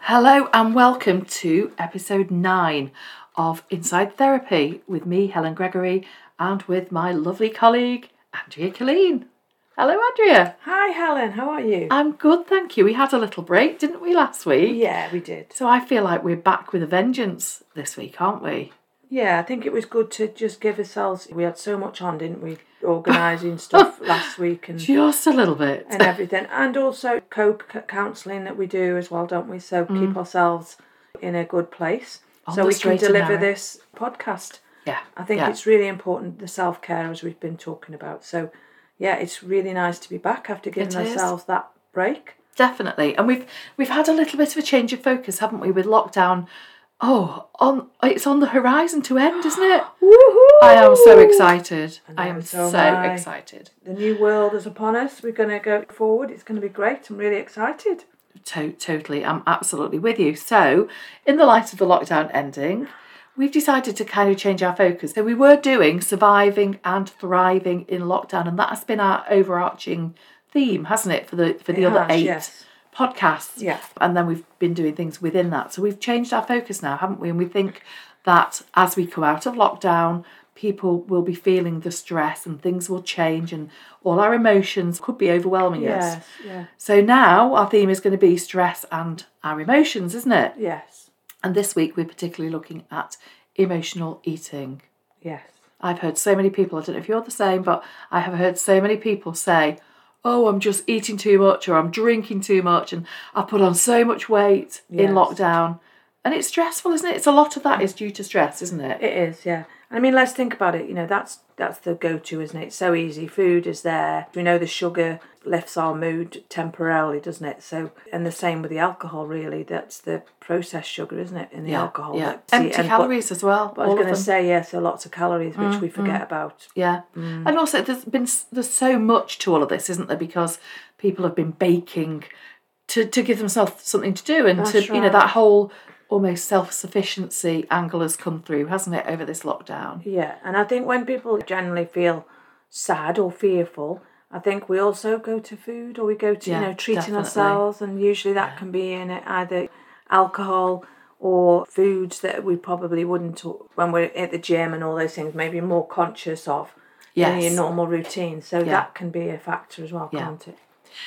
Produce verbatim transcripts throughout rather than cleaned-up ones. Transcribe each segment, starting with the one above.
Hello and welcome to episode nine of Inside Therapy with me, Helen Gregory, and with my lovely colleague, Andrea Killeen. Hello, Andrea. Hi, Helen. How are you? I'm good, thank you. We had a little break, didn't we, last week? Yeah, we did. So I feel like we're back with a vengeance this week, aren't we? Yeah, I think it was good to just give ourselves... We had so much on, didn't we? Organising stuff last week and... Just a little bit. And everything. And also co-counselling that we do as well, don't we? So mm. keep ourselves in a good place. On so we can deliver this podcast. Yeah. I think yeah. it's really important, the self-care, as we've been talking about. So, yeah, it's really nice to be back after giving ourselves that break. Definitely. And we've we've had a little bit of a change of focus, haven't we, with lockdown... Oh, on it's on the horizon to end, isn't it? Woohoo! I am so excited. I, I am so, so I. excited. The new world is upon us. We're going to go forward. It's going to be great. I'm really excited. To- totally. I'm absolutely with you. So, in the light of the lockdown ending, we've decided to kind of change our focus. So we were doing surviving and thriving in lockdown, and that has been our overarching theme, hasn't it, for the for the it other has, eight yes. podcasts. Yeah. And then we've been doing things within that. So we've changed our focus now, haven't we? And we think that as we come out of lockdown, people will be feeling the stress and things will change and all our emotions could be overwhelming yes, us. Yeah. So now our theme is going to be stress and our emotions, isn't it? Yes. And this week we're particularly looking at emotional eating. Yes. I've heard so many people, I don't know if you're the same, but I have heard so many people say, oh, I'm just eating too much or I'm drinking too much and I put on so much weight yes. in lockdown. And it's stressful, isn't it? It's a lot of that is due to stress, isn't it? It is, yeah. I mean, let's think about it. You know, that's that's the go-to, isn't it? It's so easy. Food is there. We know the sugar lifts our mood temporarily, doesn't it? So, and the same with the alcohol, really. That's the processed sugar, isn't it, in the yeah, alcohol? Yeah, that, empty see, and, calories but, as well. But I was going to say, yeah, so lots of calories, which mm, we forget mm. about. Yeah, mm. And also there's been there's so much to all of this, isn't there? Because people have been baking to, to give themselves something to do, and That's to right. you know that whole almost self-sufficiency angle has come through, hasn't it, over this lockdown? Yeah, and I think when people generally feel sad or fearful, I think we also go to food or we go to, yeah, you know, treating definitely. ourselves, and usually that yeah. can be in either alcohol or foods that we probably wouldn't, when we're at the gym and all those things, maybe more conscious of yes. in your normal routine. So yeah. that can be a factor as well, yeah. can't it?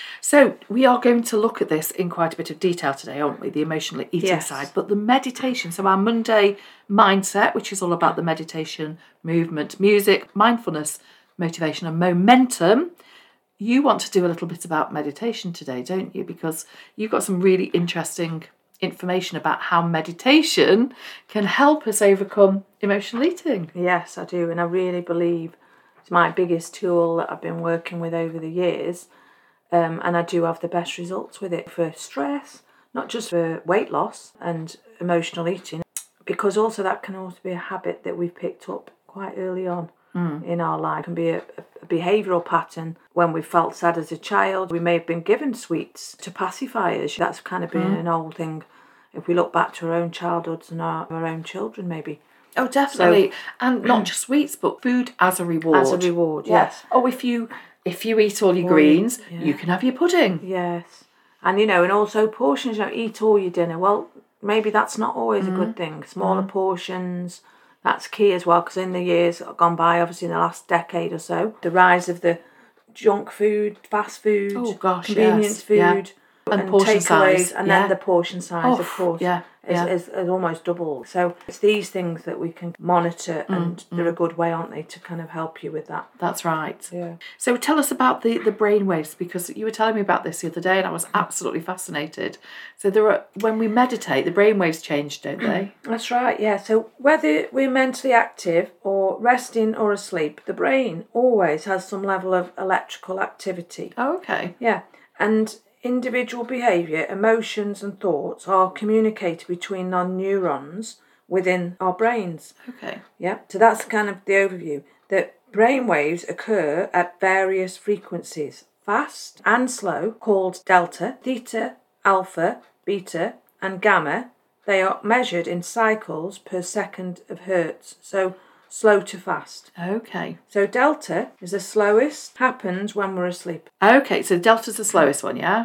So we are going to look at this in quite a bit of detail today, aren't we? The emotional eating yes. side, but the meditation. So our Monday mindset, which is all about the meditation, movement, music, mindfulness, motivation and momentum. You want to do a little bit about meditation today, don't you? Because you've got some really interesting information about how meditation can help us overcome emotional eating. Yes, I do. And I really believe it's my biggest tool that I've been working with over the years. Um, and I do have the best results with it for stress, not just for weight loss and emotional eating, because also that can also be a habit that we've picked up quite early on mm. in our life. It can be a, a behavioural pattern. When we felt sad as a child, we may have been given sweets to pacify us. That's kind of been mm. an old thing. If we look back to our own childhoods and our, our own children, maybe. Oh, definitely. So, and not just sweets, but food as a reward. As a reward, yes. Yeah. Oh, if you... If you eat all your greens, yeah. you can have your pudding. Yes. And, you know, and also portions, you know, eat all your dinner. Well, maybe that's not always mm. a good thing. Smaller mm. portions, that's key as well, because in the years gone by, obviously in the last decade or so, the rise of the junk food, fast food, oh, gosh, convenience yes. food, yeah. and, and portion size. And yeah. then the portion size, oh, of course. Yeah. Is, yeah. is, is almost double. So it's these things that we can monitor, and mm, they're mm. a good way, aren't they, to kind of help you with that. That's right. Yeah. So tell us about the, the brain waves, because you were telling me about this the other day and I was absolutely fascinated. So there are, when we meditate, the brain waves change, don't they? That's right, yeah. So whether we're mentally active or resting or asleep, the brain always has some level of electrical activity. Oh, okay. Yeah. And individual behaviour, emotions and thoughts are communicated between our neurons within our brains. Okay. Yeah, so that's kind of the overview. That brain waves occur at various frequencies, fast and slow, called delta, theta, alpha, beta and gamma. They are measured in cycles per second of hertz, so slow to fast. Okay. So delta is the slowest, happens when we're asleep. Okay, so delta's the slowest one, yeah?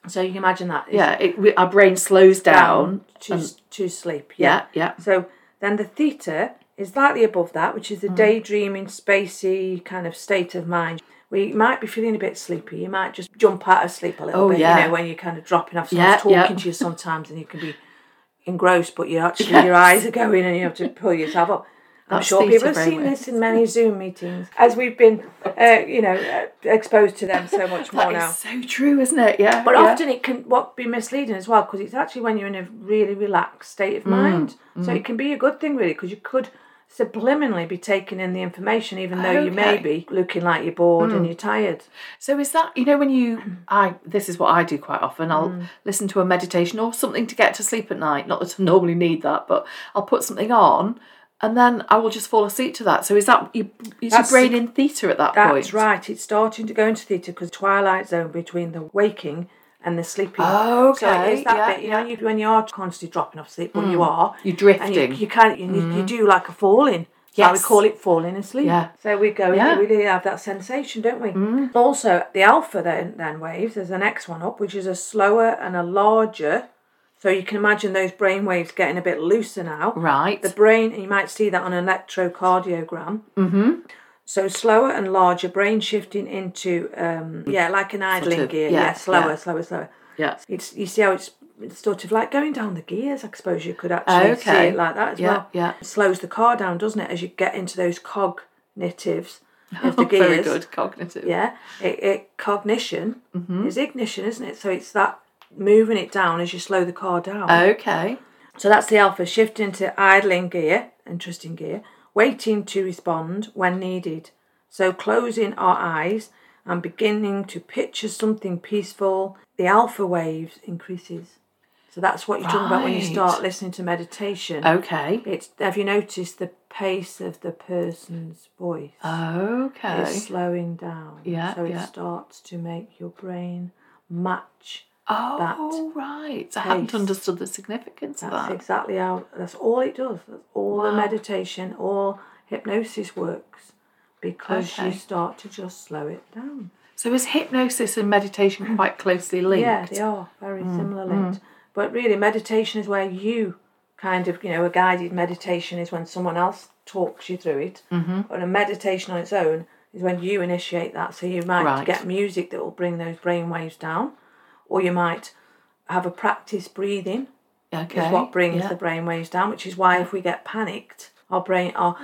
So you can imagine that. Yeah, it, we, our brain slows down. down to, and, to sleep. yeah, Yeah. yeah. So then the theta is slightly above that, which is the daydreaming, spacey kind of state of mind. We might be feeling a bit sleepy. You might just jump out of sleep a little Oh, bit, yeah. you know, when you're kind of dropping off. Someone's Yeah, talking yeah. to you sometimes and you can be engrossed, but you actually, Yes. your eyes are going and you have to pull yourself up. I'm That's sure theta people have seen brainwave. this in many Zoom meetings as we've been, uh, you know, uh, exposed to them so much more That now. is so true, isn't it? Yeah. But yeah. often it can what be misleading as well, because it's actually when you're in a really relaxed state of mind. So it can be a good thing, really, because you could subliminally be taking in the information, even though you may Okay. be looking like you're bored and you're tired. So is that, you know, when you, I this is what I do quite often, I'll Mm. listen to a meditation or something to get to sleep at night. Not that I normally need that, but I'll put something on and then I will just fall asleep to that. So is that, you, is That's your brain in theta at that That's point? right. It's starting to go into theta because twilight zone between the waking and the sleeping. Oh, okay. So it is that yeah, bit, you yeah. know, you, when you are constantly dropping off sleep, but you are. You're And drifting. you, you can you, you do like a falling. So we Yes. call it falling asleep. Yeah. So we go, Yeah. we really have that sensation, don't we? Also, the alpha then, then waves, there's the next one up, which is a slower and a larger. So you can imagine those brain waves getting a bit looser now. Right. The brain, and you might see that on an electrocardiogram. Mm-hmm. So slower and larger, brain shifting into, um, yeah, like an idling of, gear. yeah, Yeah, slower, yeah. slower, slower. yeah. It's You see how it's, it's sort of like going down the gears, I suppose you could actually see Okay. it like that as Yeah, well. yeah. It slows the car down, doesn't it, as you get into those cognitives of the Oh, gears. very good. Cognitive. Yeah, it, it cognition Mm-hmm. is ignition, isn't it? So it's that moving it down as you slow the car down. Okay. So that's the alpha, shifting to idling gear, interesting gear, waiting to respond when needed. So closing our eyes and beginning to picture something peaceful. The alpha waves increases. So that's what you're talking about when you Right. start listening to meditation. Okay. It's, have you noticed the pace of the person's voice Okay. is slowing down? Yeah, So it yeah. starts to make your brain match. Oh, right. I hadn't pace. understood the significance of That's that. exactly how, that's all it does. That's all the Wow. meditation, all hypnosis works because Okay. you start to just slow it down. So is hypnosis and meditation quite closely linked? Yeah, they are very Mm, similar linked. But really, meditation is where you kind of, you know, a guided meditation is when someone else talks you through it. Mm-hmm. But a meditation on its own is when you initiate that. So you might Right. get music that will bring those brain waves down, or you might have a practice breathing. Okay. Is what brings yeah. the brain waves down, which is why if we get panicked, our brain are,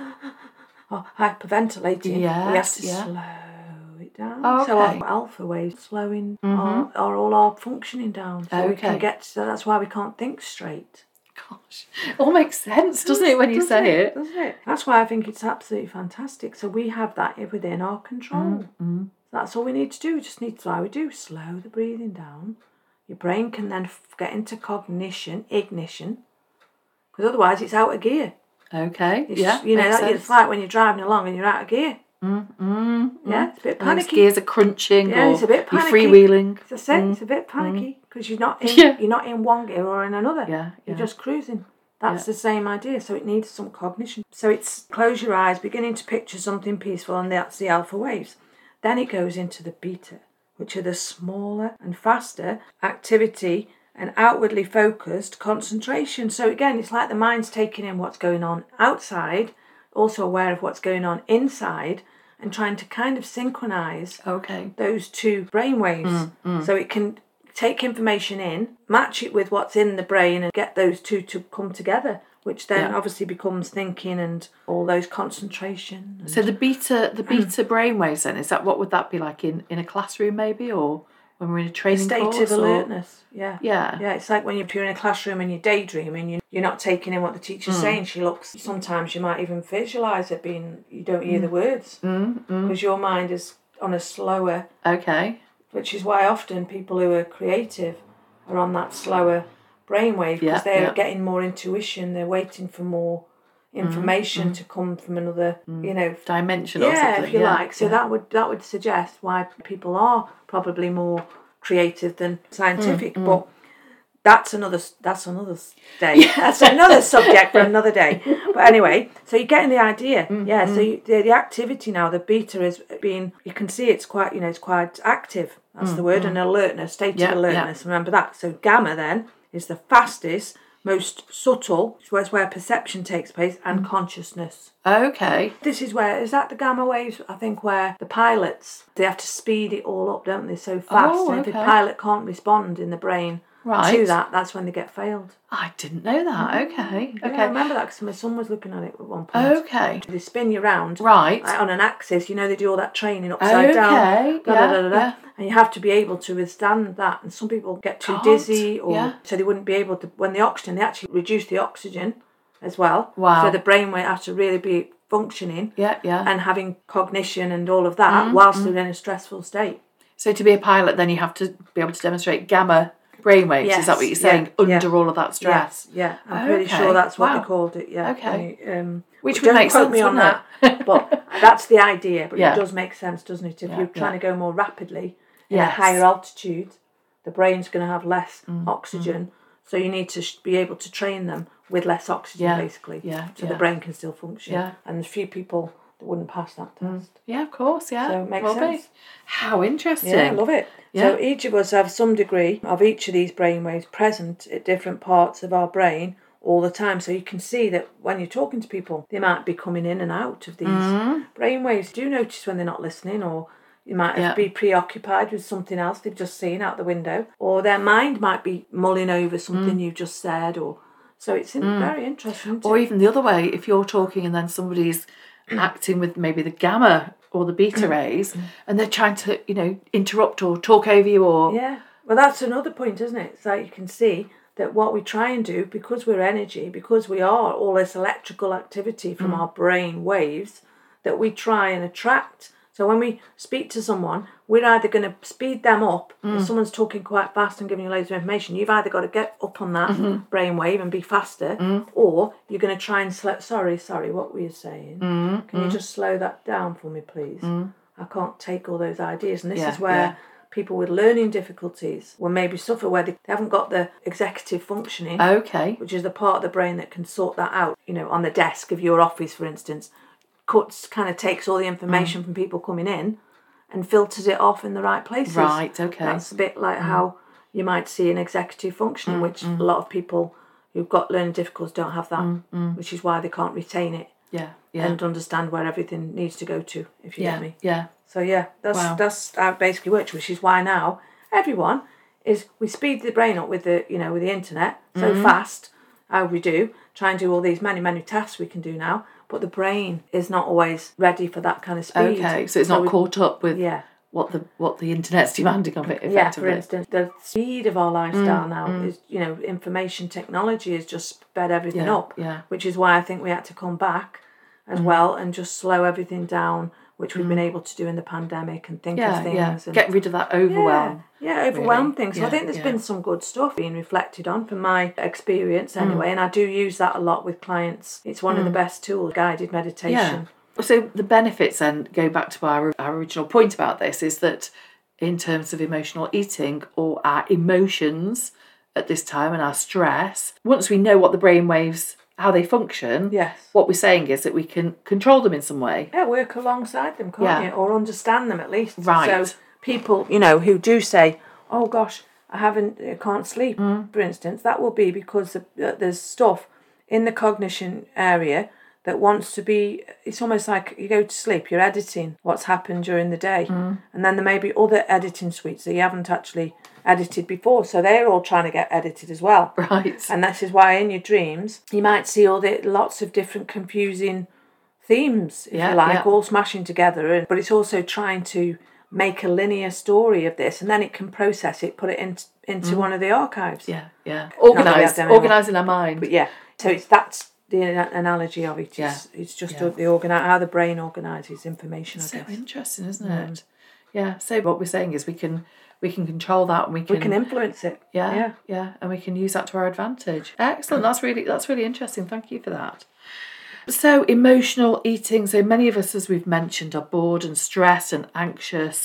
are hyperventilating. We have Yes, to yeah. slow it down. Oh, So okay. our alpha waves slowing are, are all our functioning down. So we can Okay. get. So that's why we can't think straight. Gosh. It all makes sense, doesn't it, when you Doesn't say it? Doesn't it? That's why I think it's absolutely fantastic. So we have that within our control. Mm-hmm. That's all we need to do. We just need to, like we do, slow the breathing down. Your brain can then f- get into cognition, ignition, because otherwise it's out of gear. Okay. It's, yeah. you know, makes that, sense. it's like when you're driving along and you're out of gear. Mm, Yeah, it's a bit and those panicky. gears are crunching, Yeah, or it's a bit you're panicky. freewheeling. As I said, it's a bit panicky because you're not in, Yeah. you're not in one gear or in another. Yeah, You're yeah. just cruising. That's Yeah. the same idea. So it needs some cognition. So it's close your eyes, beginning to picture something peaceful, and that's the alpha waves. Then it goes into the beta, which are the smaller and faster activity and outwardly focused concentration. So again, it's like the mind's taking in what's going on outside, also aware of what's going on inside, and trying to kind of synchronize Okay. those two brain waves. So it can take information in, match it with what's in the brain, and get those two to come together, which then Yeah. obviously becomes thinking and all those concentration. and- So the beta, the beta brainwaves, then, is that what would that be like in, in a classroom maybe, or when we're in a training state course? of or- alertness. Yeah. Yeah. Yeah, it's like when you're in a classroom and you're daydreaming, you- you're not taking in what the teacher's saying. She looks, sometimes you might even visualise it being, you don't hear the words because your mind is on a slower, Okay. which is why often people who are creative are on that slower brainwave because Yeah, they're yeah. getting more intuition, they're waiting for more information to come from another, you know, Dimension or yeah, something. if you yeah. like. So yeah. that would that would suggest why people are probably more creative than scientific. Mm, But that's another that's another day. That's another subject for another day. But anyway, so you're getting the idea. Mm, yeah. Mm. So you, the the activity now, the beta is being. You can see it's quite you know it's quite active. That's mm, the word, mm. and alertness, state yeah, of alertness. Yeah. Remember that. So gamma then is the fastest, most subtle, which is where perception takes place, and mm. consciousness. Okay. This is where, is that the gamma waves, I think, where the pilots, they have to speed it all up, don't they, so fast. Oh, and okay. if the pilot can't respond in the brain right. to that, that's when they get failed. I didn't know that. Mm. Okay. Yeah, okay. I remember that because my son was looking at it at one point. Okay. They spin you round. Right. Like on an axis, you know, they do all that training upside okay. down. Okay. Da, yeah, da, da, da, yeah. And you have to be able to withstand that. And some people get too Can't. dizzy, or yeah. so they wouldn't be able to, when the oxygen, they actually reduce the oxygen as well. Wow. So the brain will have to really be functioning yeah, yeah. and having cognition and all of that mm, whilst mm. they're in a stressful state. So to be a pilot, then you have to be able to demonstrate gamma brainwaves. Yes, is that what you're saying? Yeah, under yeah. all of that stress? Yeah, yeah. I'm okay. pretty sure that's what wow. they called it. Yeah. Okay. Um, Which would make sense, me on wouldn't that, but that's the idea. But yeah. it does make sense, doesn't it? If yeah, you're trying yeah. to go more rapidly in yes. a higher altitude, the brain's going to have less mm, oxygen. Mm. So you need to sh- be able to train them with less oxygen, yeah. basically. Yeah. So yeah. the brain can still function. Yeah. And there's few people that wouldn't pass that test. Mm. Yeah, of course, yeah. So it makes well, sense. How interesting. Yeah, I love it. Yeah. So each of us have some degree of each of these brainwaves present at different parts of our brain all the time. So you can see that when you're talking to people, they might be coming in and out of these mm. brainwaves. Do you notice when they're not listening, or you might yeah. be preoccupied with something else they've just seen out the window, or their mind might be mulling over something mm. you've just said, or so it's in, mm. very interesting. Or even the other way, if you're talking and then somebody's acting with maybe the gamma or the beta rays, and they're trying to, you know, interrupt or talk over you, or yeah. Well, that's another point, isn't it? It's like you can see that what we try and do, because we're energy, because we are all this electrical activity from mm. our brain waves, that we try and attract. So when we speak to someone, we're either going to speed them up. Mm. If someone's talking quite fast and giving you loads of information, you've either got to get up on that mm-hmm. brain wave and be faster, mm. or you're going to try and slow. Sorry, sorry, what were you saying? Mm. Can mm. you just slow that down for me, please? Mm. I can't take all those ideas. And this yeah, is where yeah. people with learning difficulties will maybe suffer, where they haven't got the executive functioning, okay, which is the part of the brain that can sort that out. You know, on the desk of your office, for instance, cuts kind of takes all the information mm. from people coming in and filters it off in the right places. Right, okay. That's a bit like mm. how you might see an executive functioning, mm, which mm. a lot of people who've got learning difficulties don't have that, mm, mm. which is why they can't retain it. Yeah, yeah. And understand where everything needs to go to, if you yeah, get me. Yeah. So yeah, that's wow. that's how it basically works, which is why now everyone is, we speed the brain up with the, you know, with the internet so mm. fast, how we do, try and do all these many, many tasks we can do now, but the brain is not always ready for that kind of speed. Okay, so it's so not we, caught up with yeah. what the what the internet's demanding of it, effectively. Yeah, for instance, the speed of our lifestyle mm, now mm. is, you know, information technology has just sped everything yeah, up, yeah. which is why I think we had to come back as mm. well and just slow everything down, which we've mm. been able to do in the pandemic, and think yeah, of things. Yeah. And get rid of that overwhelm. Yeah, yeah overwhelm really. things. So yeah, I think there's yeah. been some good stuff being reflected on from my experience anyway, mm. and I do use that a lot with clients. It's one mm. of the best tools, guided meditation. Yeah. So the benefits then, go back to our, our original point about this, is that in terms of emotional eating, or our emotions at this time and our stress, once we know what the brainwaves, how they function, yes. what we're saying is that we can control them in some way. Yeah, work alongside them, can't yeah. you? Or understand them at least. Right. So people, you know, who do say, oh gosh, I haven't, I can't sleep, mm. for instance, that will be because there's stuff in the cognition area that wants to be, it's almost like you go to sleep, you're editing what's happened during the day. Mm. And then there may be other editing suites that you haven't actually edited before, so they're all trying to get edited as well. Right. And this is why in your dreams you might see all the lots of different confusing themes, if yeah, you like, yeah. all smashing together. And but it's also trying to make a linear story of this, and then it can process it, put it in, into mm. one of the archives. Yeah, yeah. Organise, organising our mind. But yeah, so it's that's the analogy of it. Yeah. It's, it's just yeah. the organ how the brain organises information. I so guess. Interesting, isn't mm. it? Yeah. So what we're saying is we can we can control that, and we can we can influence it. Yeah, yeah, yeah, and we can use that to our advantage. Excellent. That's really that's really interesting. Thank you for that. So emotional eating. So many of us, as we've mentioned, are bored and stressed and anxious,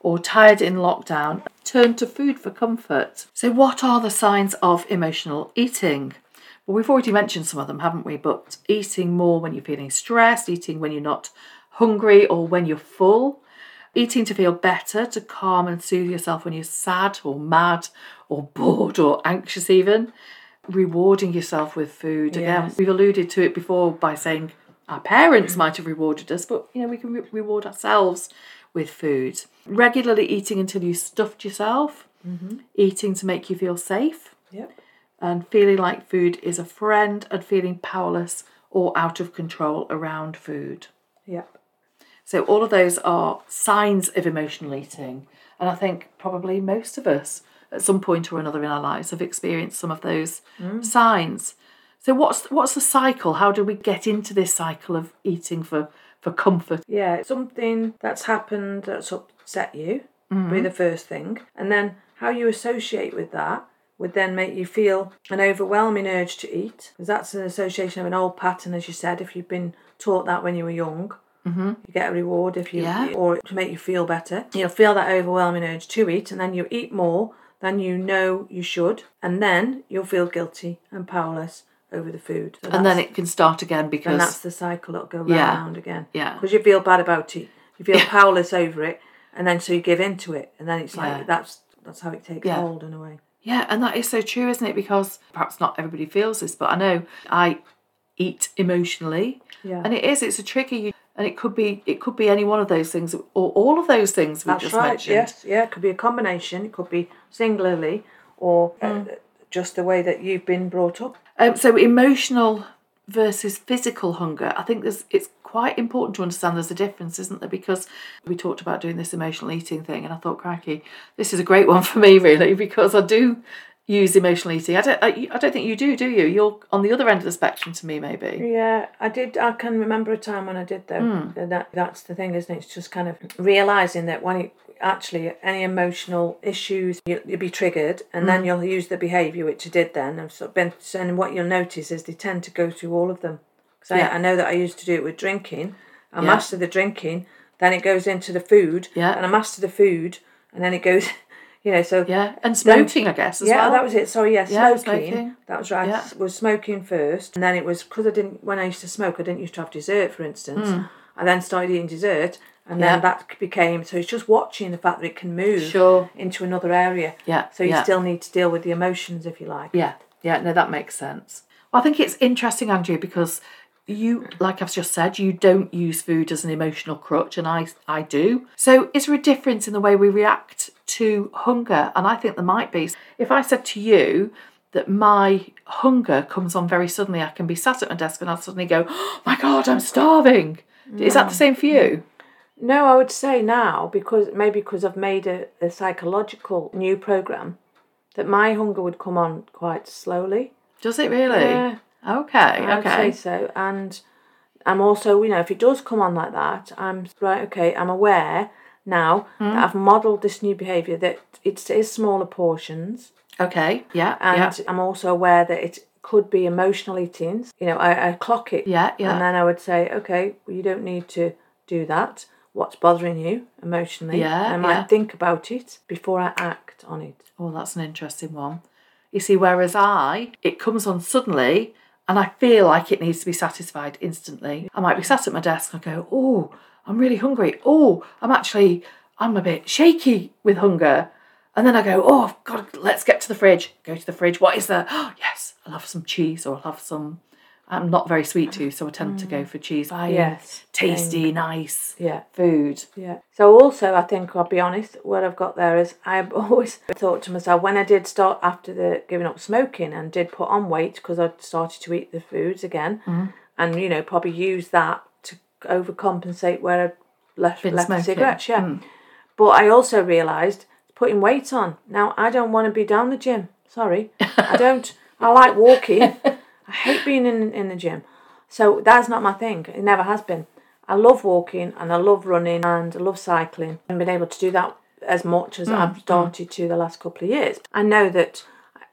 or tired in lockdown, turn to food for comfort. So what are the signs of emotional eating? Well, we've already mentioned some of them, haven't we? But eating more when you're feeling stressed, eating when you're not hungry or when you're full, eating to feel better, to calm and soothe yourself when you're sad or mad or bored or anxious even, rewarding yourself with food. Again, Yes. we've alluded to it before by saying our parents might have rewarded us, but you know, we can re- reward ourselves with food. Regularly eating until you stuffed yourself, Mm-hmm. eating to make you feel safe, Yep. and feeling like food is a friend and feeling powerless or out of control around food. Yep. So all of those are signs of emotional eating. And I think probably most of us at some point or another in our lives have experienced some of those Mm. signs. So what's what's the cycle? How do we get into this cycle of eating for, for comfort? Yeah, something that's happened that's upset you Mm-hmm. would be the first thing. And then how you associate with that would then make you feel an overwhelming urge to eat. Because that's an association of an old pattern, as you said, if you've been taught that when you were young. Mm-hmm. You get a reward if you, Yeah. or to make you feel better. You'll feel that overwhelming urge to eat, and then you eat more than you know you should, and then you'll feel guilty and powerless over the food. So And then that's- it can start again and because that's the cycle that'll go round Yeah. and round again. Yeah. Because you feel bad about it, you feel powerless over it, and then so you give into it, and then it's like Yeah. that's that's how it takes Yeah. hold in a way. Yeah, and that is so true, isn't it? Because perhaps not everybody feels this, but I know I eat emotionally, Yeah. and it is. It's a trigger, you, and it could be. It could be any one of those things, or all of those things we That's just right. mentioned. Yes. Yeah. It could be a combination. It could be singularly, or uh, just the way that you've been brought up. Um, so emotional versus physical hunger. I think there's. It's quite important to understand there's a difference, isn't there? Because we talked about doing this emotional eating thing, and I thought, crikey, this is a great one for me, really, because I do use emotional eating. I don't. I, I don't think you do, do you? You're on the other end of the spectrum to me, maybe. Yeah, I did. I can remember a time when I did though. Hmm. And That that's the thing, isn't it? It's just kind of realizing that when it actually any emotional issues, you, you'll be triggered, and Hmm. then you'll use the behaviour which you did then. And so, been, and what you'll notice is they tend to go through all of them. Because Yeah. I, I know that I used to do it with drinking. I Yeah. master the drinking, then it goes into the food, Yeah. and I master the food, and then it goes, you know. So Yeah, and smoking, I guess, as yeah, well. that was it. Sorry, yeah, Yeah, smoking. smoking. That was right. Yeah. Was smoking first, and then it was because I didn't. When I used to smoke, I didn't used to have dessert, for instance. I then started eating dessert, and then Hmm. Yeah. that became. So it's just watching the fact that it can move Sure. into another area. Yeah, So you yeah. still need to deal with the emotions, if you like. Yeah, yeah, no, that makes sense. Well, I think it's interesting, Andrea, because you, like I've just said, you don't use food as an emotional crutch, and I, I do. So is there a difference in the way we react to hunger? And I think there might be. If I said to you that my hunger comes on very suddenly, I can be sat at my desk and I'll suddenly go, oh my God, I'm starving. Is that the same for you? No, I would say now, because maybe because I've made a, a psychological new program, that my hunger would come on quite slowly. Does it really? Yeah. Okay, I would okay. say so. And I'm also, you know, if it does come on like that, I'm right, okay, I'm aware now Hmm. that I've modelled this new behaviour, that it is smaller portions. Okay, yeah, And yeah. I'm also aware that it could be emotional eating. You know, I, I clock it. Yeah, yeah. And then I would say, okay, well, you don't need to do that. What's bothering you emotionally? Yeah, I might yeah. think about it before I act on it. Oh, that's an interesting one. You see, whereas I, it comes on suddenly and I feel like it needs to be satisfied instantly. I might be sat at my desk and I go, oh, I'm really hungry. Oh, I'm actually, I'm a bit shaky with hunger. And then I go, oh, God, let's get to the fridge. Go to the fridge. What is there? Oh, yes, I'll have some cheese or I'll have some, I'm not very sweet tooth, so I tend to go for cheese. Buying Yes. tasty, nice Yeah. food. Yeah. So also, I think I'll be honest. What I've got there is I've always thought to myself when I did start after the giving up smoking and did put on weight because I started to eat the foods again, Mm-hmm. and you know probably use that to overcompensate where I left Been left the smoking. cigarettes. Yeah. Mm. But I also realised putting weight on. Now I don't want to be down the gym. Sorry, I don't. I like walking. I hate being in in the gym. So that's not my thing. It never has been. I love walking and I love running and I love cycling and been able to do that as much as I've started to the last couple of years. I know that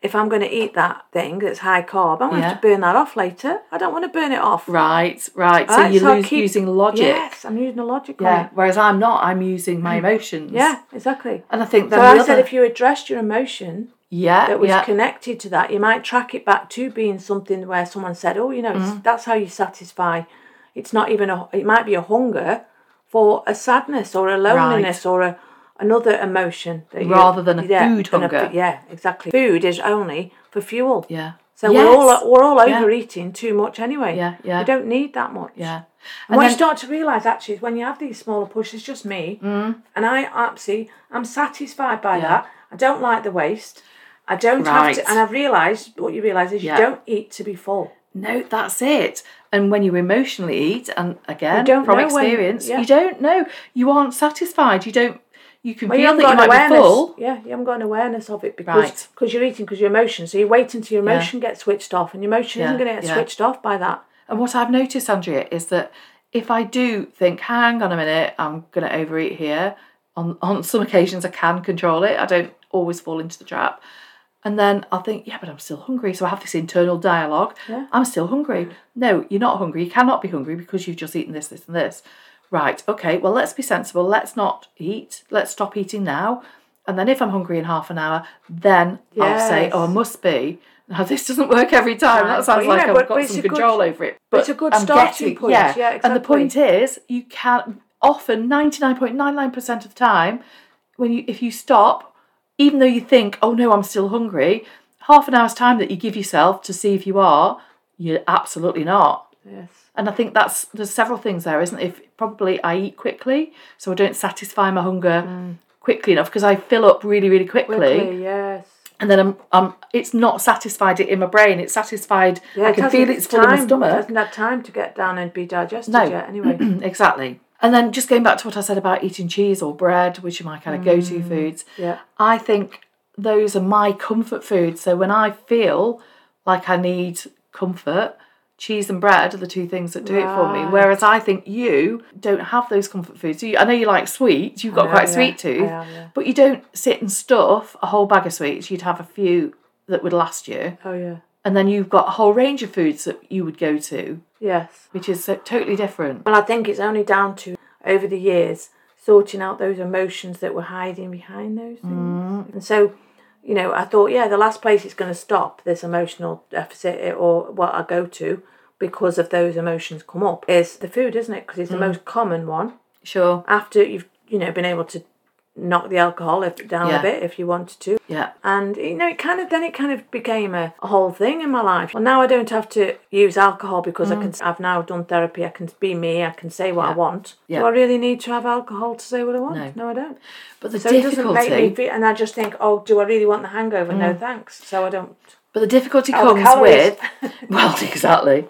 if I'm going to eat that thing that's high carb, I'm going to Yeah. have to burn that off later. I don't want to burn it off. Right, right. So Right, you're so I lose, keep- using logic. Yes, I'm using the logic on Yeah. it. Whereas I'm not. I'm using my emotions. Yeah, exactly. And I think So then I the said other, if you addressed your emotion yeah, that was yeah, connected to that, you might track it back to being something where someone said, oh, you know, it's, Mm. that's how you satisfy. It's not even a, it might be a hunger for a sadness or a loneliness or a another emotion. That you- Rather than a yeah, food than a- hunger. yeah, exactly. Food is only for fuel. yeah. So Yes. we're all we're all Yeah. overeating too much anyway. Yeah, yeah. We don't need that much. Yeah. And, And what then- you start to realise actually is when you have these smaller pushes, just me, Mm. and I absolutely, I'm satisfied by Yeah. that. I don't like the waste. I don't Right. have to, and I've realised, what you realise is Yeah. you don't eat to be full. No, that's it. And when you emotionally eat, and again, You don't from know when- experience, yeah. you don't know. You aren't satisfied. You don't, you can Well, you feel haven't that you got an might be awareness. full. Yeah, you haven't got an awareness of it because Right. because you're eating because your emotion. So you wait until your Yeah. emotion gets switched off, and your emotion Yeah, isn't going to get yeah. switched off by that. And what I've noticed, Andrea, is that if I do think, hang on a minute, I'm going to overeat here, on, on some occasions I can control it. I don't always fall into the trap. And then I'll think, yeah, but I'm still hungry. So I have this internal dialogue. Yeah. I'm still hungry. No, you're not hungry. You cannot be hungry because you've just eaten this, this and this. Right, okay, well, let's be sensible. Let's not eat. Let's stop eating now. And then if I'm hungry in half an hour, then I'll say, Yes. oh, I must be. Now, this doesn't work every time. Right, That sounds but, you like know, I've but- got but it's some a good- control over it. but it's a good I'm starting getting- point. Yeah. Yeah, And the exactly. point is, you can often, ninety-nine point nine nine percent of the time, when you if you stop, even though you think, oh no, I'm still hungry, half an hour's time that you give yourself to see if you are, you're absolutely not. Yes. And I think that's there's several things there, isn't it? If probably I eat quickly, so I don't satisfy my hunger quickly enough because I fill up really, really quickly, Quickly, yes. and then I'm, I'm it's not satisfied it in my brain. It's satisfied. Yeah, I it can hasn't- feel it's full in my time. It stomach. hasn't had time to get down and be digested No. yet. Anyway. Exactly. And then just going back to what I said about eating cheese or bread, which are my kind of go-to foods. Yeah. I think those are my comfort foods. So when I feel like I need comfort, cheese and bread are the two things that do it for me. Right. Whereas I think you don't have those comfort foods. You, I know you like sweets. You've got know, quite a yeah. sweet tooth. I have, yeah. But you don't sit and stuff a whole bag of sweets. You'd have a few that would last you. Oh yeah. And then you've got a whole range of foods that you would go to, Yes. which is so, totally different. Well, I think it's only down to over the years sorting out those emotions that were hiding behind those things. Mm. And so, you know, I thought, yeah, the last place it's going to stop this emotional deficit or what I go to because of those emotions come up is the food, isn't it? Because it's the Mm. most common one. Sure. After you've, you know, been able to knock the alcohol if, down Yeah. a bit if you wanted to. Yeah. And, you know, it kind of, then it kind of became a, a whole thing in my life. Well, now I don't have to use alcohol because I can, I've now done therapy. I can be me. I can say what I Yeah. want. Yeah. Do I really need to have alcohol to say what I want? No. No, I don't. But the So it doesn't make difficulty, me feel, and I just think, oh, do I really want the hangover? No, thanks. So I don't. but the difficulty Oh, comes calories. with, well, exactly,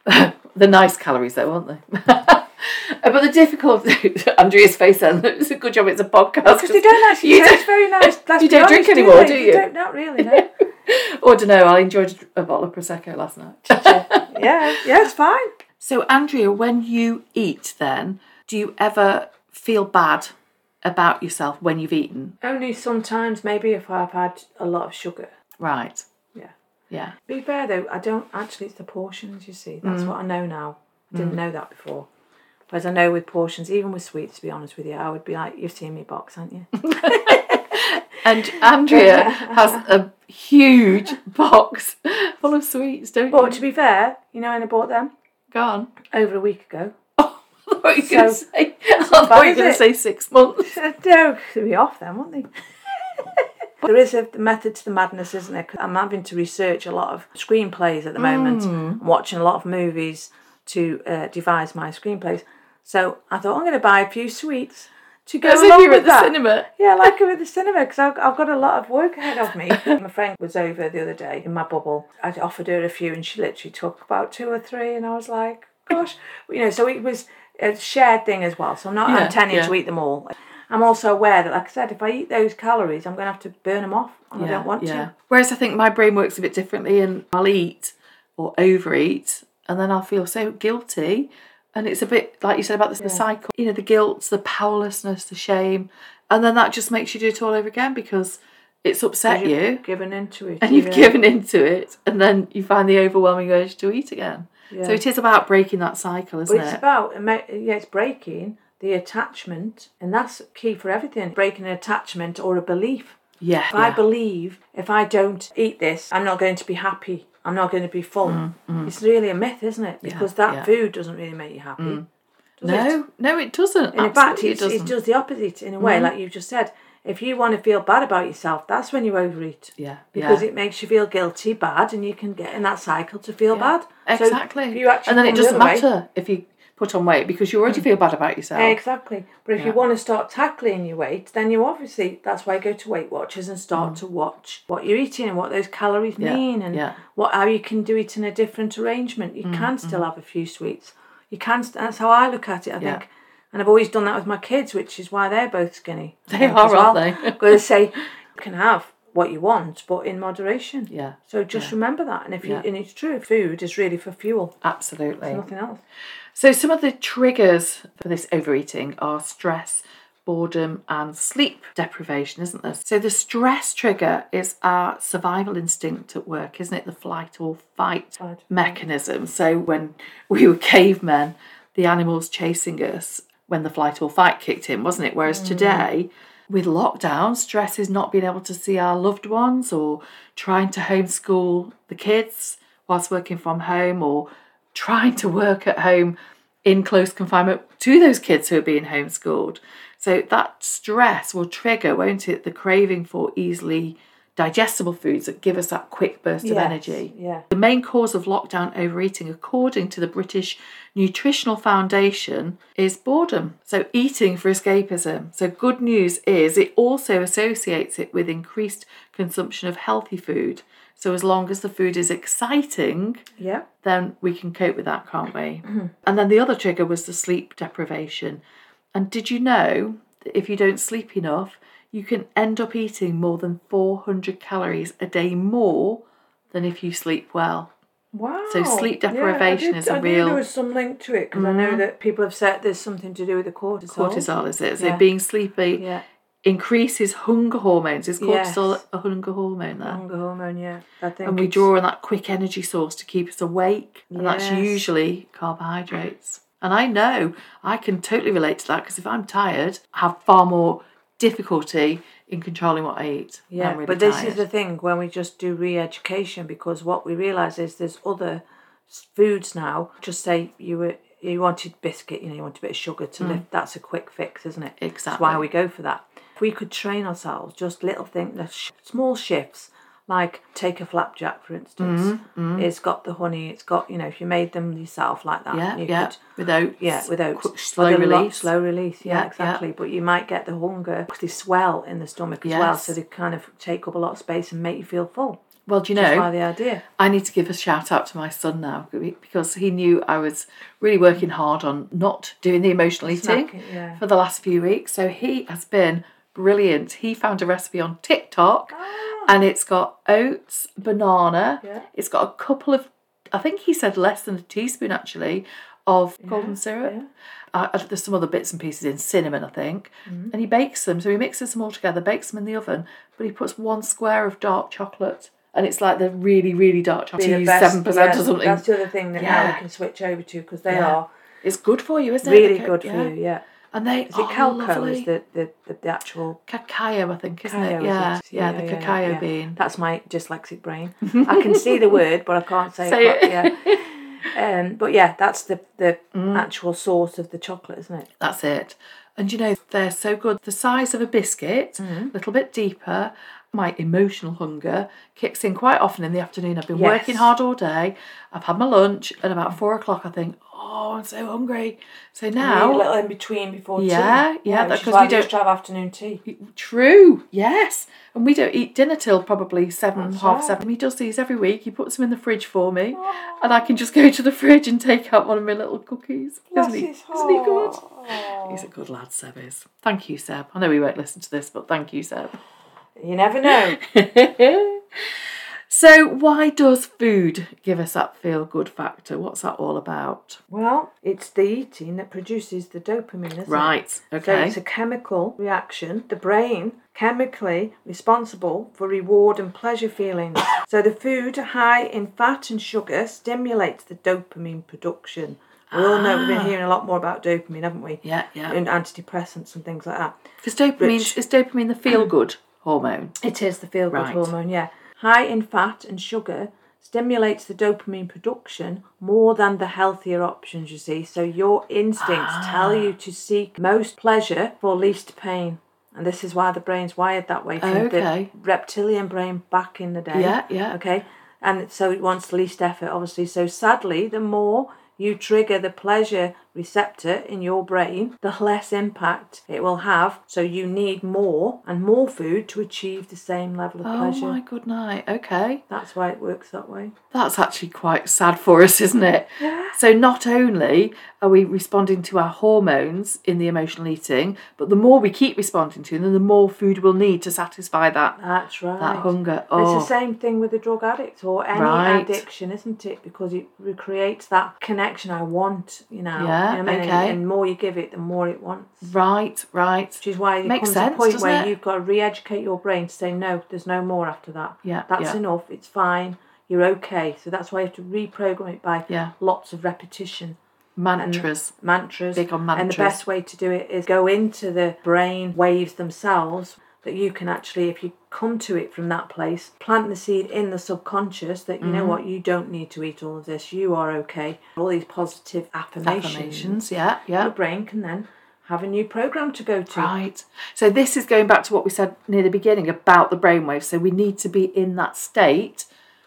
the nice calories though, aren't they? But the difficulty, Andrea's face then, it's a good job it's a podcast. Because they don't actually You taste very nice. Let's you be don't drink honest, anymore, they? do They you? don't, not really, no. Or I don't know, I enjoyed a bottle of Prosecco last night. yeah, yeah, it's fine. So Andrea, when you eat then, do you ever feel bad about yourself when you've eaten? Only sometimes, maybe if I've had a lot of sugar. Right. Yeah. Yeah. Be fair though, I don't actually. It's the portions. You see, that's what I know now. I didn't know that before. Whereas I know with portions, even with sweets, to be honest with you, I would be like, "You've seen me box, haven't you?" And Andrea has a huge box full of sweets, don't But you? to be fair, you know when I bought them Go on. over a week ago. Oh, I thought you were going to So- say, I thought you were is going to it? say six months. No, they'll be off then, won't they? There is a method to the madness, isn't there? 'Cause I'm having to research a lot of screenplays at the moment. I'm watching a lot of movies to uh, devise my screenplays. So I thought I'm going to buy a few sweets to go As if along you were with at the that. cinema. Yeah, like I'm at the cinema because I've, I've got a lot of work ahead of me. My friend was over the other day in my bubble. I offered her a few and she literally took about two or three and I was like, gosh. You know, so it was a shared thing as well. So I'm not Yeah, intending yeah. to eat them all. I'm also aware that, like I said, if I eat those calories, I'm going to have to burn them off and I don't want to. Whereas I think my brain works a bit differently and I'll eat or overeat and then I'll feel so guilty. And it's a bit, like you said about the, the cycle, you know, the guilt, the powerlessness, the shame. And then that just makes you do it all over again because it's upset You've you, given into it. and you've yeah. given into it, and then you find the overwhelming urge to eat again. Yeah. So it is about breaking that cycle, isn't But it's it? about, yeah, it's breaking the attachment, and that's key for everything. Breaking an attachment or a belief. Yeah. If yeah. I believe if I don't eat this, I'm not going to be happy. I'm not going to be full. Mm, mm. It's really a myth, isn't it? Because Yeah, that yeah. food doesn't really make you happy. Mm. Does No, it? no, it doesn't. And in fact, Absolutely it's, it doesn't. it does the opposite in a way, Mm. like you've just said. If you want to feel bad about yourself, that's when you overeat. Yeah. Because yeah. it makes you feel guilty, bad, and you can get in that cycle to feel Yeah, bad. Exactly. So if you actually and then it come the doesn't other way- matter if you put on weight because you already feel bad about yourself. Exactly. But if Yeah. you want to start tackling your weight, then you obviously, that's why you go to Weight Watchers and start to watch what you're eating and what those calories Yeah, mean and yeah. what how you can do it in a different arrangement. You Mm, can still have a few sweets. You can, st- that's how I look at it, I Yeah. think. And I've always done that with my kids, which is why they're both skinny. I They think, are, as well. aren't they? I'm going to say, you can have what you want, but in moderation. Yeah. So just Yeah. remember that. And if you Yeah. and it's true, food is really for fuel. Absolutely. It's nothing else. So some of the triggers for this overeating are stress, boredom and sleep deprivation, isn't there? So the stress trigger is our survival instinct at work, isn't it? The flight or fight Flight. mechanism. So when we were cavemen, the animals chasing us, when the flight or fight kicked in, wasn't it? Whereas today, with lockdown, stress is not being able to see our loved ones or trying to homeschool the kids whilst working from home or trying to work at home in close confinement to those kids who are being homeschooled. So that stress will trigger, won't it, the craving for easily digestible foods that give us that quick burst of Yes, energy. Yeah. The main cause of lockdown overeating, according to the British Nutritional Foundation, is boredom. So eating for escapism. So good news is it also associates it with increased consumption of healthy food. So as long as the food is exciting, Yeah. then we can cope with that, can't we? And then the other trigger was the sleep deprivation. And did you know that if you don't sleep enough, you can end up eating more than four hundred calories a day more than if you sleep well? Wow. So sleep Yeah, I deprivation did- is a I knew real- there was some link to it because I know that people have said there's something to do with the cortisol. Cortisol, is it? So Yeah. being sleepy Yeah. increases hunger hormones. Is cortisol Yes. a hunger hormone there? Hunger hormone, yeah. I think And we it's- draw on that quick energy source to keep us awake, and that's Yes. usually carbohydrates. And I know I can totally relate to that because if I'm tired, I have far more difficulty in controlling what I eat. when Yeah, I'm really but this tired. is the thing when we just do re-education, because what we realise is there's other s- foods now. Just say you were you wanted biscuit, you know, you want a bit of sugar to lift. That's a quick fix, isn't it? That's Exactly. why we go for that. If we could train ourselves, just little things, the sh- small shifts, like take a flapjack for instance. It's got the honey. It's got, you know, if you made them yourself like that, Yeah, you yeah. could. With oats. Yeah, with oats. Quick, slow Like a lot- release. slow release, yeah, Yeah, exactly. But you might get the hunger because they swell in the stomach as well, Yes. so they kind of take up a lot of space and make you feel full. Well, do you That's know, why the idea. I need to give a shout out to my son now because he knew I was really working hard on not doing the emotional eating Snacking, yeah. for the last few weeks. So he has been brilliant. He found a recipe on TikTok and it's got oats, banana. Yeah. It's got a couple of, I think he said less than a teaspoon actually, of golden syrup. yeah. Uh, there's some other bits and pieces in cinnamon, I think. Mm-hmm. And he bakes them. So he mixes them all together, bakes them in the oven, but he puts one square of dark chocolate. And it's like the really, really dark chocolate. Be To the use best- seven percent yeah, or something. That's the other thing that now Yeah. we can switch over to because they Yeah. are It's good for you, isn't it? really The good ca- for you, yeah. And they Is are it Calco lovely. is the, the, the, the actual Cacao, I think, isn't cacao, it? is Yeah, it? yeah, the cacao yeah. bean. That's my dyslexic brain. I can see the word, but I can't say, Say it. it. Yeah. Um, but yeah, that's the, the Mm. actual source of the chocolate, isn't it? That's it. And you know, they're so good. The size of a biscuit, a Mm-hmm. little bit deeper. My emotional hunger kicks in quite often in the afternoon. I've been Yes. working hard all day. I've had my lunch, and about four o'clock, I think, oh, I'm so hungry. So Need a now, little in between before Yeah, tea. yeah, which that- is 'cause why we I don't- used to have afternoon tea. true, yes. And we don't eat dinner till probably seven, That's half right. seven. He does these every week. He puts them in the fridge for me, and I can just go to the fridge and take out one of my little cookies. Isn't he? Bless his Isn't he good? heart. He's a good lad, Seb is. Thank you, Seb. I know he won't listen to this, but thank you, Seb. You never know. So why does food give us that feel-good factor? What's that all about? Well, it's the eating that produces the dopamine, isn't Right, it? okay. So it's a chemical reaction. The brain chemically responsible for reward and pleasure feelings. So the food high in fat and sugar stimulates the dopamine production. We all know, we've been hearing a lot more about dopamine, haven't we? Yeah, yeah. And antidepressants and things like that. Because dopamine, Rich- is dopamine the feel-good hormone? It is the feel-good Right. hormone, yeah. High in fat and sugar stimulates the dopamine production more than the healthier options, you see. So your instincts Ah. tell you to seek most pleasure for least pain. And this is why the brain's wired that way from Okay. the reptilian brain back in the day. Yeah, yeah. Okay. And so it wants the least effort, obviously. So sadly, the more you trigger the pleasure receptor in your brain, the less impact it will have. So you need more and more food to achieve the same level of Oh pleasure. my good night. Okay. That's why it works that way. That's actually quite sad for us, isn't it? Yeah. So not only are we responding to our hormones in the emotional eating, but the more we keep responding to them, the more food we'll need to satisfy that, That's right. that hunger. It's Oh, the same thing with the drug addict or any Right. addiction, isn't it? Because it recreates that connection I want, you know. Yeah, you know what I mean? okay. And the more you give it, the more it wants. right, right. Which is why it Makes comes sense, a point doesn't where it? you've got to re-educate your brain to say, no, there's no more after that. Yeah, That's yeah. enough. It's fine. You're okay. So that's why you have to reprogram it by Yeah. lots of repetition. Mantras. Mantras. Big on And mantras. the best way to do it is go into the brain waves themselves, that you can actually, if you come to it from that place, plant the seed in the subconscious that, you know Mm-hmm. what, you don't need to eat all of this, you are okay. All these positive affirmations. Affirmations, yeah, Your yeah. brain can then have a new program to go to. Right. So this is going back to what we said near the beginning about the brainwaves. So we need to be in that state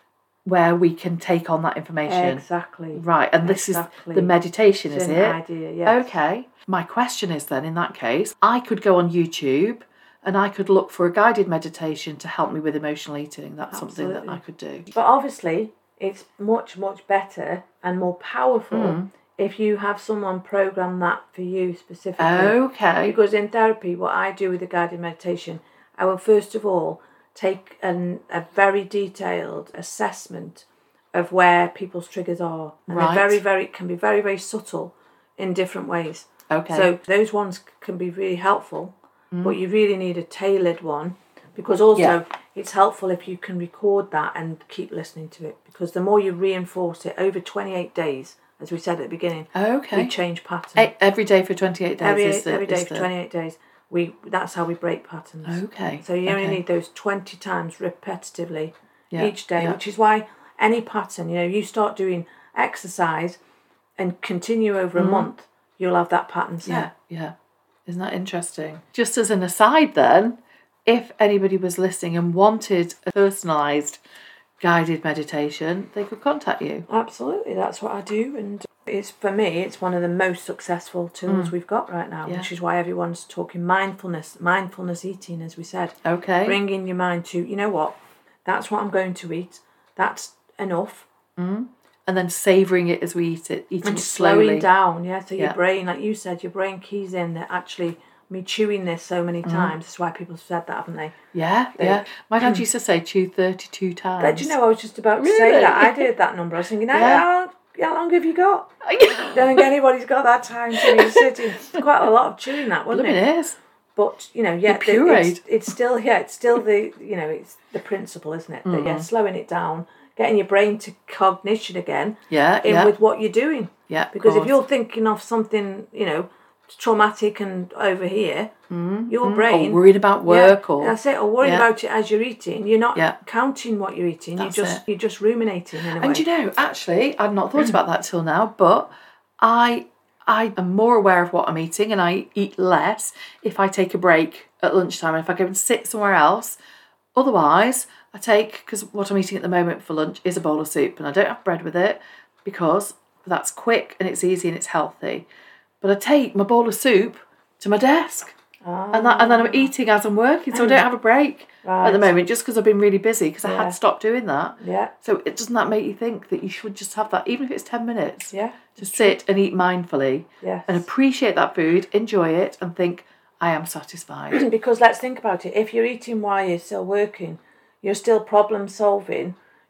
where we can take on that information. Exactly. Right. And this Exactly. is the meditation, It's is an it? idea, yes. Okay. My question is then, in that case, I could go on YouTube and I could look for a guided meditation to help me with emotional eating. That's something that Absolutely. I could do. But obviously, it's much, much better and more powerful Mm. if you have someone program that for you specifically. Okay. Because in therapy, what I do with the guided meditation, I will first of all take an, a very detailed assessment of where people's triggers are. And Right. they're very, very, can be very, very subtle in different ways. Okay. So those ones can be really helpful, but you really need a tailored one, because also Yeah. it's helpful if you can record that and keep listening to it, because the more you reinforce it over twenty-eight days, as we said at the beginning, Okay. we change patterns. E- Every day for twenty-eight days every is the, every day is for the- twenty-eight days, we that's how we break patterns. Okay. So you only okay. need those twenty times repetitively Yeah, each day, yeah. which is why any pattern, you know, you start doing exercise and continue over a month, you'll have that pattern set. Yeah, yeah. Isn't that interesting? Just as an aside then, if anybody was listening and wanted a personalised guided meditation, they could contact you. Absolutely, that's what I do, and it's for me, it's one of the most successful tools we've got right now, Yeah. which is why everyone's talking mindfulness, mindfulness eating, as we said. Okay. Bringing your mind to, you know what, that's what I'm going to eat. That's enough. And then savouring it as we eat it, eating And it slowing slowly. down, yeah. So your Yeah. brain, like you said, your brain keys in that actually me chewing this so many times. That's why people have said that, haven't they? Yeah, yeah. My dad used to say chew thirty-two times. But do you know, I was just about to say Really? that. I did that number. I was thinking, how, Yeah. how, long, how long have you got? I don't think anybody's got that time to be sitting. Quite a lot of chewing that, wasn't Blimey, it? it is. But, you know, yeah, The the- pureed. it's, it's still, yeah, it's still the, you know, it's the principle, isn't it? That, yeah, slowing it down, getting your brain to cognition again Yeah, in yeah. with what you're doing. yeah, of Because if course. you're thinking of something, you know, traumatic and over here, your or brain... worried about work yeah, or... that's it, or worrying Yeah. about it as you're eating. You're not Yeah. counting what you're eating. That's you're just it. you're just ruminating in a way. And you know, actually, I'd not thought about that till now, but I I am more aware of what I'm eating and I eat less if I take a break at lunchtime and if I go and sit somewhere else. Otherwise, I take, because what I'm eating at the moment for lunch is a bowl of soup and I don't have bread with it because that's quick and it's easy and it's healthy. But I take my bowl of soup to my desk. And, that, and then I'm eating as I'm working, so I don't have a break Right. at the moment, just because I've been really busy, because I Yeah. had stopped doing that. Yeah, So it doesn't that make you think that you should just have that, even if it's ten minutes, yeah, to sit and eat mindfully yes. and appreciate that food, enjoy it, and think, I am satisfied. Because let's think about it. If you're eating while you're still working, you're still problem solving.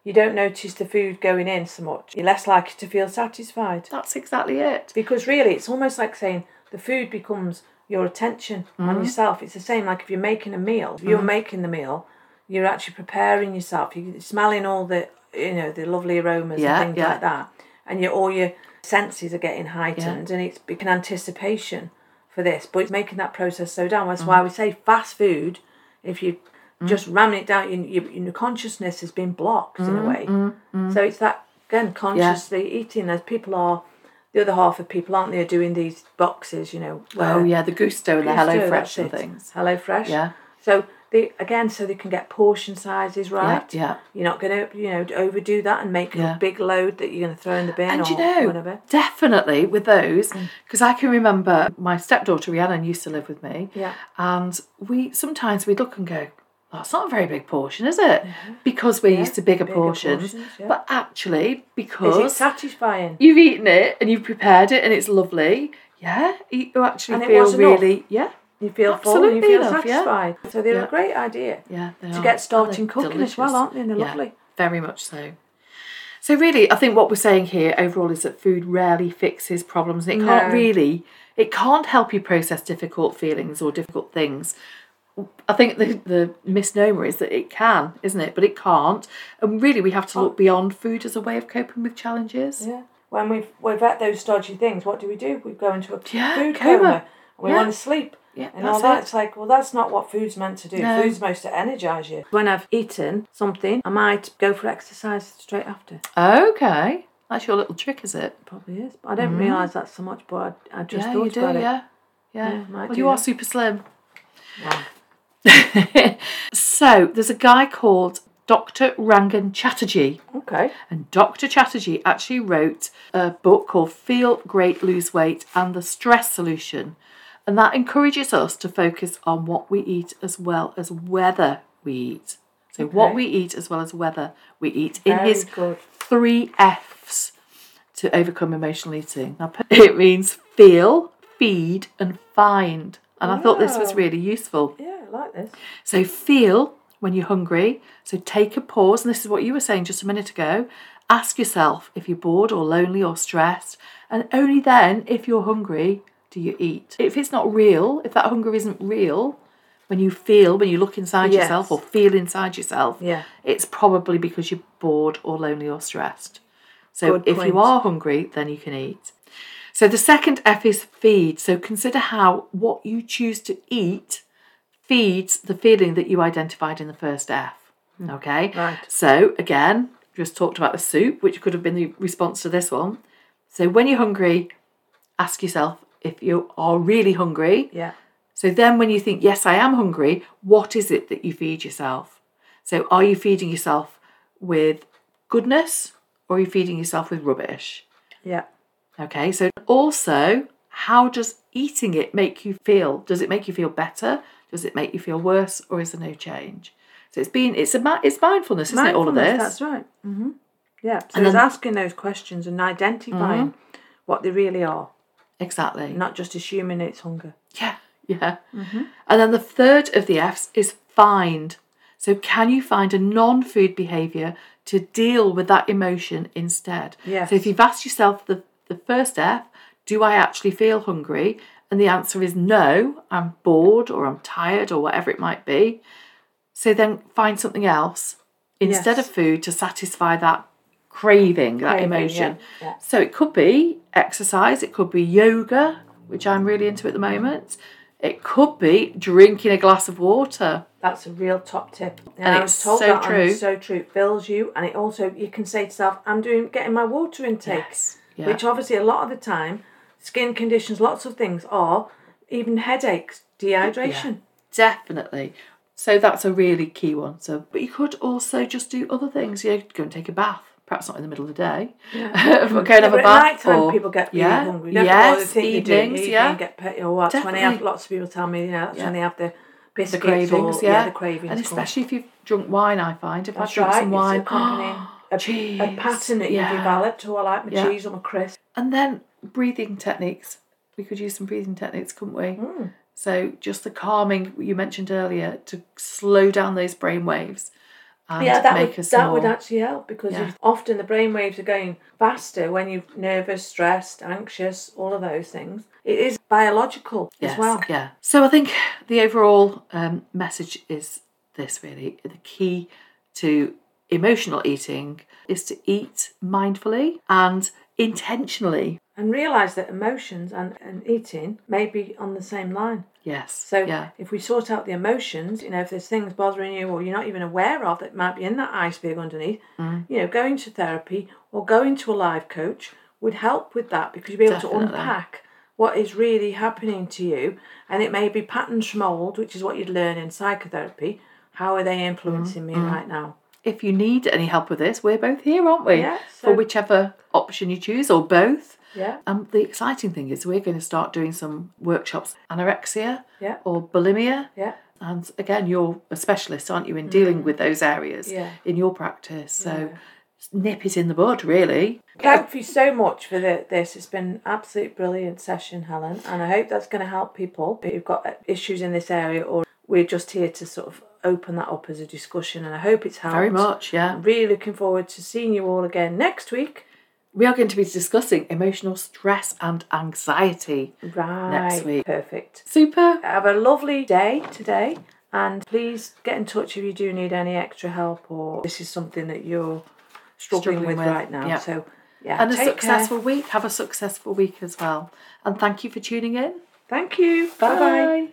you don't notice the food going in so much. You're less likely to feel satisfied. That's exactly it. Because really, it's almost like saying the food becomes your attention mm. on yourself. It's the same like if you're making a meal. If you're mm. making the meal, you're actually preparing yourself. You're smelling all the, you know, the lovely aromas yeah, and things yeah. like that. And your all your senses are getting heightened yeah. and it's becoming anticipation for this. But it's making that process slow down. That's mm. why we say fast food, if you mm. just ramming it down, your, your consciousness has been blocked mm. in a way. Mm. Mm. So it's that, again, consciously yeah. eating. As people are, the other half of people, aren't they, are doing these boxes, you know. Oh, yeah, the Gusto and the Hello Fresh and things. Hello Fresh. Yeah. So, they again, so they can get portion sizes right. Yeah, yeah. You're not going to, you know, overdo that and make yeah. a big load that you're going to throw in the bin and or you know, whatever. Definitely with those, because mm. I can remember my stepdaughter Rhiannon used to live with me. Yeah. And we sometimes we'd look and go, oh, it's not a very big portion, is it? Yeah. Because we're yeah, used to bigger, bigger portions. portions yeah. But actually, because is it satisfying? You've eaten it and you've prepared it and it's lovely. Yeah, you actually and feel really enough. yeah. You feel Absolutely full and you feel enough, satisfied. Yeah. So they're yeah. a great idea yeah, they to are. get starting oh, cooking delicious. as well, aren't they? And they're yeah, lovely. Very much so. So really, I think what we're saying here overall is that food rarely fixes problems. And it can't No. really, it can't help you process difficult feelings or difficult things. I think the, the misnomer is that it can, isn't it? But it can't. And really, we have to look beyond food as a way of coping with challenges. Yeah. When we've, we've at those stodgy things, what do we do? We go into a yeah, food coma. coma. We yeah. want to sleep. Yeah, and all that's that. it. It's like, well, that's not what food's meant to do. No. Food's supposed to energise you. When I've eaten something, I might go for exercise straight after. Okay. That's your little trick, is it? It probably is. But I don't mm. realise that so much, but I, I just yeah, thought you do, about yeah. it. Yeah. yeah well, you are that. super slim. Wow. So, there's a guy called Doctor Rangan Chatterjee. Okay. And Doctor Chatterjee actually wrote a book called Feel Great, Lose Weight and the Stress Solution. And that encourages us to focus on what we eat as well as whether we eat. So okay. what we eat as well as whether we eat in Very his good. three F's to overcome emotional eating. Now, it means feel, feed and find. And wow. I thought this was really useful. Yeah, I like this. So feel when you're hungry. So take a pause. And this is what you were saying just a minute ago. Ask yourself if you're bored or lonely or stressed. And only then, if you're hungry, do you eat. If it's not real, if that hunger isn't real, when you feel, when you look inside yes. yourself or feel inside yourself, yeah. it's probably because you're bored or lonely or stressed. So Good if point. you are hungry, then you can eat. So the second F is feed. So consider how what you choose to eat feeds the feeling that you identified in the first F. Okay? Right. So again, just talked about the soup, which could have been the response to this one. So when you're hungry, ask yourself, if you are really hungry. Yeah. So then when you think, yes, I am hungry, what is it that you feed yourself? So are you feeding yourself with goodness or are you feeding yourself with rubbish? Yeah. Okay, so also, how does eating it make you feel? Does it make you feel better? Does it make you feel worse? Or is there no change? So it's been, it's a, it's mindfulness, isn't mindfulness, it, all of this? That's right. Mm-hmm. Yeah, so and it's then, asking those questions and identifying mm-hmm. what they really are. Exactly. Not just assuming it's hunger. Yeah, yeah. Mm-hmm. And then the third of the F's is find. So can you find a non-food behaviour to deal with that emotion instead? Yes. So if you've asked yourself the, the first F, do I actually feel hungry? And the answer is no, I'm bored or I'm tired or whatever it might be. So then find something else instead yes. of food to satisfy that craving, that craving, emotion. Yeah, yeah. So it could be exercise, it could be yoga, which I'm really into at the moment. It could be drinking a glass of water. That's a real top tip. And, and it's I was told so that true. And it's so true. It fills you, and it also, you can say to yourself, I'm doing getting my water intake. Yes. Yeah. Which obviously a lot of the time, skin conditions, lots of things are, even headaches, dehydration. Yeah, definitely. So that's a really key one. So, but you could also just do other things. You know, go and take a bath. Perhaps not in the middle of the day. Yeah. But go and have yeah, a bath. At night time, or, people get really yeah, hungry. Yes, they think evenings, they do. yeah. You get pet, or what? When they have, lots of people tell me, you know, that's yeah. when they have the biscuits the cravings, or, yeah. yeah, the cravings. And especially if you've drunk wine, I find. If that's I've drunk right. some wine, it's accompanying a, cheese, a pattern that yeah. you developed. Oh, I like my yeah. cheese or my crisp. And then breathing techniques. We could use some breathing techniques, couldn't we? Mm. So just the calming you mentioned earlier to slow down those brain waves. and yeah, that make would, us that more... would actually help, because Yeah. if often the brain waves are going faster when you're nervous, stressed, anxious, all of those things. It is biological Yes, as well. yeah. So I think the overall um, message is this, really. The key to emotional eating is to eat mindfully and intentionally. And realise that emotions and, and eating may be on the same line. Yes. So yeah. if we sort out the emotions, you know, if there's things bothering you or you're not even aware of that might be in that iceberg underneath, Mm. you know, going to therapy or going to a life coach would help with that, because you'll be able Definitely. to unpack what is really happening to you. And it may be patterns from old, which is what you'd learn in psychotherapy. How are they influencing me right now? If you need any help with this, we're both here, aren't we? Yeah, For so- whichever option you choose, or both. Yeah. And the exciting thing is we're going to start doing some workshops, anorexia Yeah. or bulimia. Yeah. And again, you're a specialist, aren't you, in dealing with those areas Yeah. in your practice. So Yeah. nip it in the bud, really. Thank you so much for the, this. It's been an absolute brilliant session, Helen, and I hope that's going to help people who've got issues in this area, or we're just here to sort of open that up as a discussion, and I hope it's helped. Very much, yeah. I'm really looking forward to seeing you all again next week. We are going to be discussing emotional stress and anxiety Right. next week. Perfect. Super. Have a lovely day today, and please get in touch if you do need any extra help, or this is something that you're struggling, Struggling with, with, right now. yeah. So, yeah, And a take successful care. week. Have a successful week as well. And thank you for tuning in. Thank you. Bye. Bye-bye.